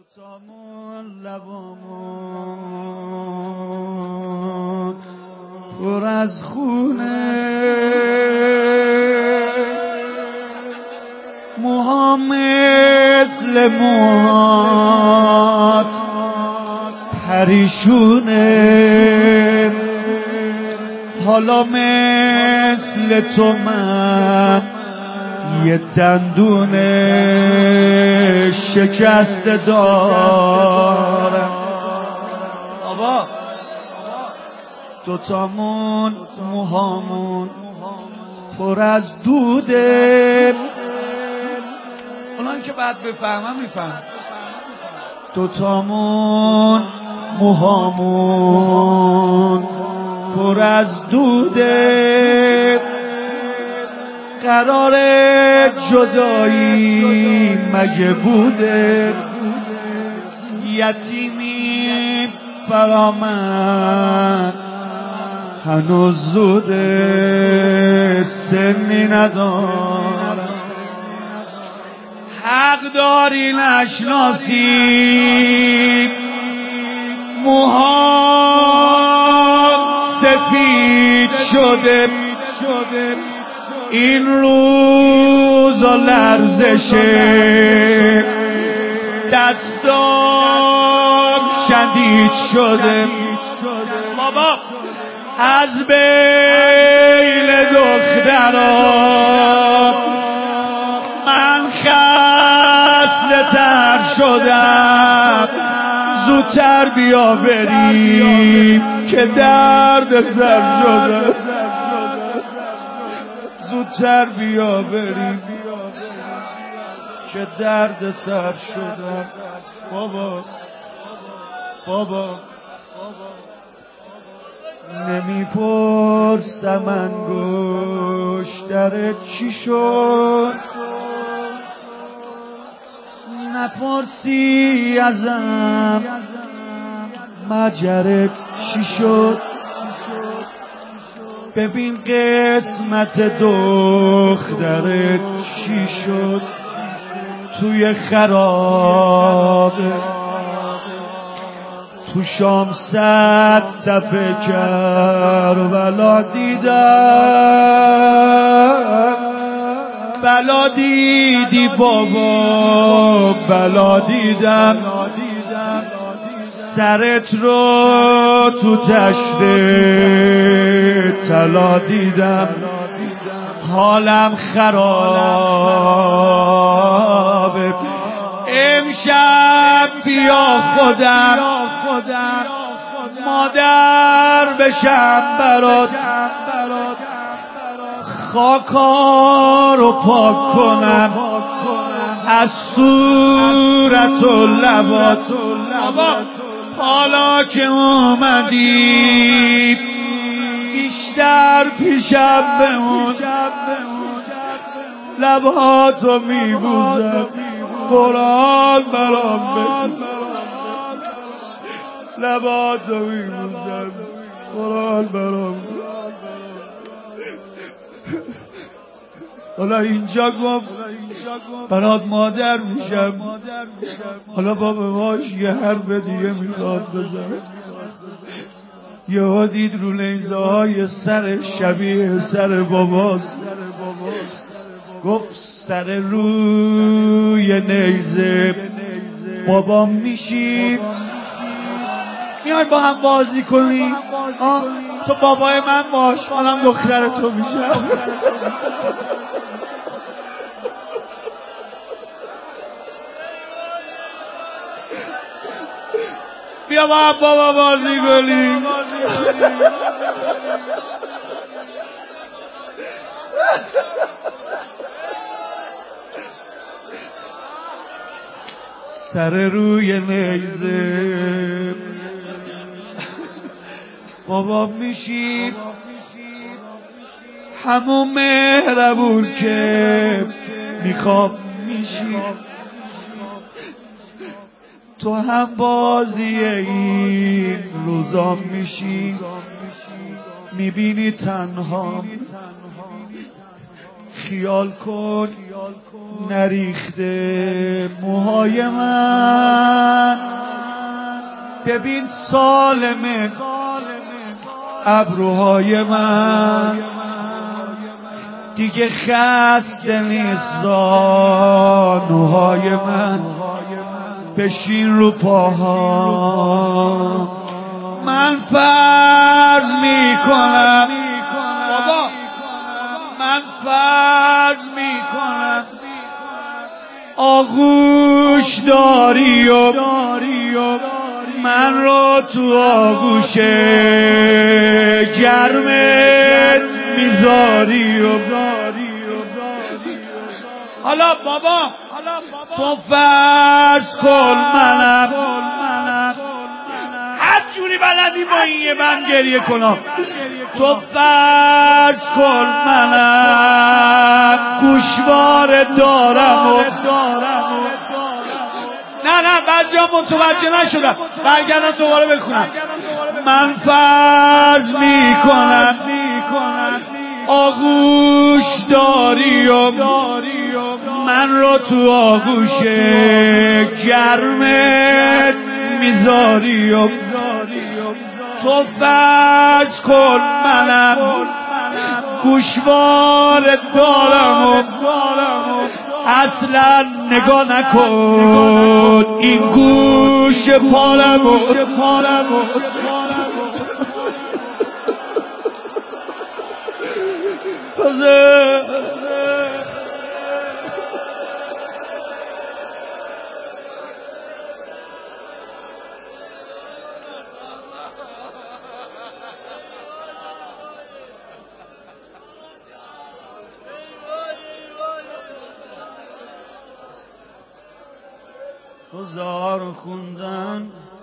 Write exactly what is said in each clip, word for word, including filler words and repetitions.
دوتامون لبامون پر از خونه، موها مثل موهات پریشونه، حالا مثل تو من یه دندون شکسته دارم. بابا دوتامون موهامون پر از دوده، اونان که بعد بفهمم میفهم. دوتامون موهامون پر از دوده، قرار جدایی مگه بوده؟ یتیمی برا من هنوز زوده، سنی ندارم. حق داری نشناسی موهام سفید شده، این روزا لرزشه دستام شدید شده. بابا از بیل دخترام من خسته تر شدم، زودتر بیا بریم که درد سر شدم، زودتر بیا بریم که درد سر شدم. بابا بابا نمیپرسم انگشترت چی شد، نپرسی ازم مجرت چی شد. ببین قسمت دخترت چی شد، توی خرابه تو شام صد دفعه کربلا دیدم. بلا دیدی بابا بلا دیدم، سرت رو تو تشت طلا دیدم. حالم خرابه امشب بیا خودم مادر بشم برات، خاکا رو پاک کنم از صورت و لبات. حالا که اومدی بیشتر پیشم بمون، لباتو میبوزم قرآن برام بخون، لباتو میبوزم قرآن برام. حالا اینجا گفت برات مادر میشم، حالا با باباش یه حرف دیگه میخواد بزن. یه دید رو نیزه های سر شبیه سر باباست، گفت سر روی نیزه بابام میشی، میای با هم بازی کنی؟ آه تو بابای من باش، منم دختر تو میشم. بیا با هم بابا بازی کنیم. سر روی نیزه بابا میشی، همون مهربون که میخواب میشی. تو هم بازی این روزا میشی، میبینی تنها خیال کن نریخته موهای من، ببین سالمه ابروهای من، دیگه خسته نیست زانوهای من، بشین رو پاها. من فرض میکنم بابا، من فرض میکنم آغوش داری و من رو تو آغوش گرمت میذاری و حالا بابا تو فرض کن منم هر جوری بلدی با این یه من گریه کنم. تو فرض کن منم گوشوار دارم و نه نه بعضی ها متوجه نشدم، برگردم دوباره بخونم. من فرض میکنم آغوش داری و من رو تو آغوش گرمت میذاری و تو فرض کن منم گوشوار دارم و اصلا نگاه نکن این گوش پارم و هزار خوندن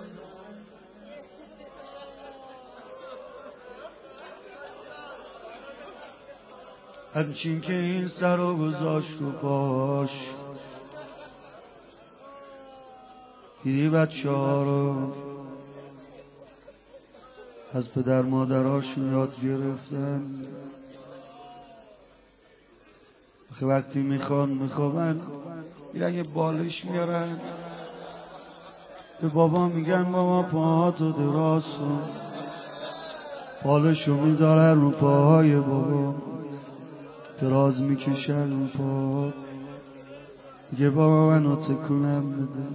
همچین که این سر رو گذاشت رو پاش، دیدی بچه ها رو از پدر مادراشون یاد گرفتن وقتی میخوان میخوابن میرن یه بالش میارن به بابا میگن بابا پاهاتو دراز کن، بالشو میذارن رو پاهای بابا، دراز میکشن رو پا، میگه بابا منو تکونم بده.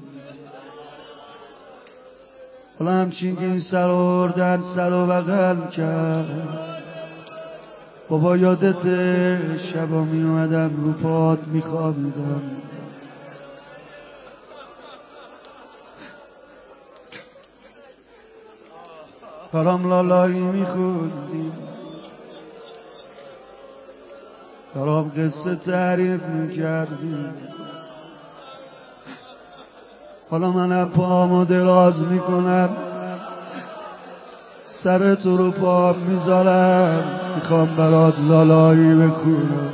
حالا همچین که این سر آوردن سر و بغل کرد، بابا یادته شبا میومدم رو پات میخوابیدم، برام لالایی میخوندی، برام قصه تعریف میکردی. حالا من پامو دراز میکنم سر تو رو پا میذارم، میخوام برات لالایی بخونم.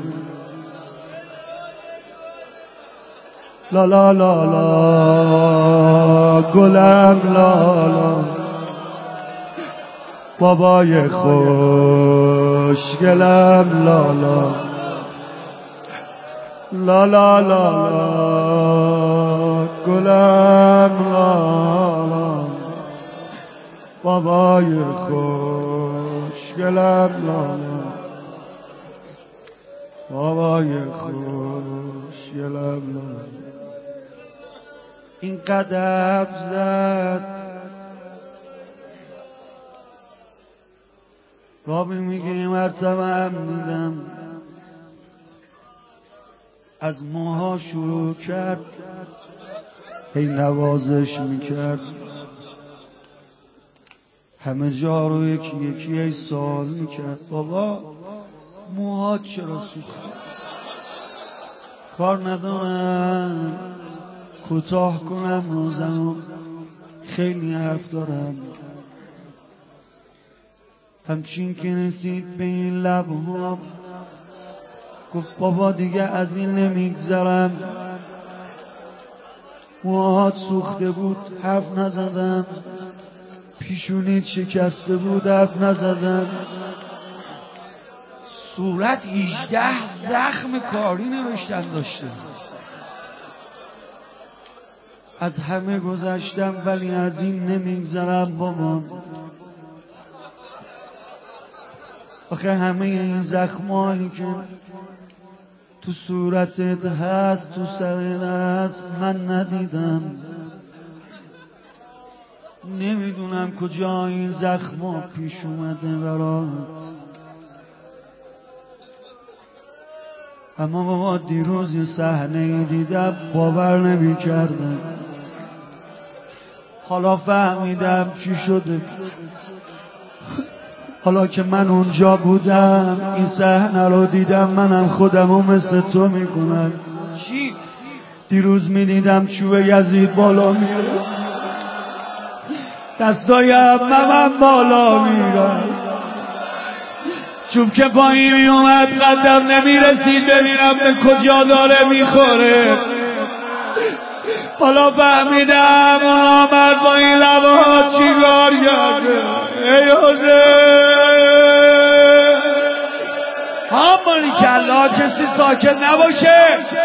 لالا لالا گلم لالا بابای خوشگلم لالا لالا لالا گلم لالا بابای خوشگلم لالا بابای خوشگلم لالا. این قدم زد رابی میگه مرتبه هم دیدم از موها شروع کرد هی نوازش میکرد، همه جا رو یکی یکی ای سوال میکرد بابا موهات چرا سوخت؟ کار ندارم کوتاه کنم روزمو، خیلی حرف دارم. همچین که رسید به این لبها گفت بابا دیگه از این نمیگذرم. موهات سوخته بود حرف نزدم، پیشونیت شکسته بود حرف نزدم، صورت هجده زخم کاری نوشتن داشته. از همه گذشتم ولی از این نمیگذرم بابا. آخه همه این زخمایی که تو صورتت هست تو سرت هست من ندیدم. نمیدونم کجا این زخما پیش اومده برات. اما بابا دیروز یه صحنه دیدم باور نمی کردم. حالا فهمیدم چی شده. حالا که من اونجا بودم این صحنه رو دیدم منم خودمو مثل تو میکنم. چی؟ دیروز میدیدم چوب یزید بالا میره، دستای عمم بالا میره، چوب که پایین میومد قدم نمیرسید ببینم به کجا داره میخوره. حالا فهمیدم اون آمد با این لبها چیکار کرده. ای حسین همانی که الله کسی ساکت نباشه.